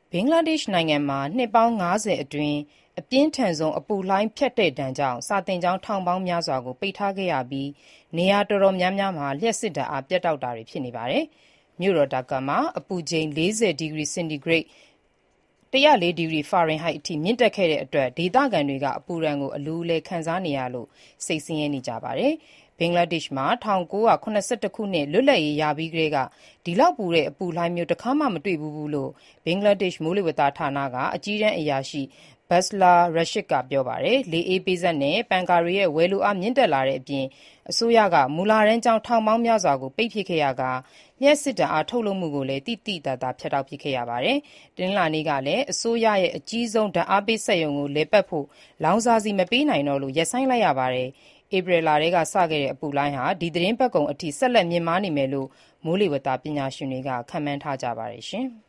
ဘင်္ဂလားဒေ့ရှ်နိုင်ငံမှာနှစ်ပေါင်း 50 အတွင်း အပြင်းထန်ဆုံး အပူလှိုင်းဖြတ်တဲ့ဒဏ်ကြောင့် စာသင်ကျောင်းထောင်ပေါင်းများစွာကို ပိတ်ထားခဲ့ရပြီး နေရာတော်တော်များများမှာ လျှပ်စစ်ဓာတ်အား ပြတ်တောက်တာတွေ ဖြစ်နေပါတယ်။ မြို့တော်ဒါကာမှာ အပူချိန် 40 ဒီဂရီစင်တီဂရိတ် (104 ဒီဂရီဖာရင်ဟိုက်) အထိ မြင့်တက်ခဲ့တဲ့အတွက် ဒေသခံတွေက အပူဒဏ်ကို အလူးအလဲ ခံစားနေရလို့ စိတ်ဆင်းရဲနေကြပါတယ်။ ဘင်္ဂလားဒေ့ရှ်မှာ ၁၉၇၁ ခုနှစ် လွတ်လပ်ရေးရပြီးကတည်းက ဒီလောက်ပူတဲ့ အပူလှိုင်းမျိုး တခါမှ မတွေ့ဖူးဘူးလို့ ဘင်္ဂလားဒေ့ရှ် မိုးလေဝသဌာနက အကြီးတန်းအရာရှိ Basla Rashid က ပြောပါတယ်။ လေအေးပေးစက်နဲ့ ပန်ကာတွေရဲ့ ဝယ်လိုအား မြင့်တက်လာတဲ့အပြင် အစိုးရက မူလတန်းကျောင်း ထောင်ပေါင်းများစွာကို ပိတ်ပစ်ခဲ့ရကာ လျှပ်စစ်ဓာတ်အား ထုတ်လုပ်မှုကိုလည်း သိသိသာသာ ဖြတ်တောက်ပစ်ခဲ့ရပါတယ်။ တနင်္လာနေ့ကလည်း အစိုးရရဲ့ အကြီးဆုံး ဓာတ်အားပေးစက်ရုံကို လည်ပတ်ဖို့ လောင်စာဆီမပေးနိုင်တော့လို့ ရပ်ဆိုင်းလိုက်ရပါတယ်။ ဧပြီလထဲကစခဲ့တဲ့ အပူလှိုင်းဟာ ဒီသီတင်းပတ်ကုန်အထိ ဆက်လက် မြင့်မားနေမယ်လို့ မိုးလေဝသပညာရှင်တွေက ခန့်မှန်းထားကြပါတယ်။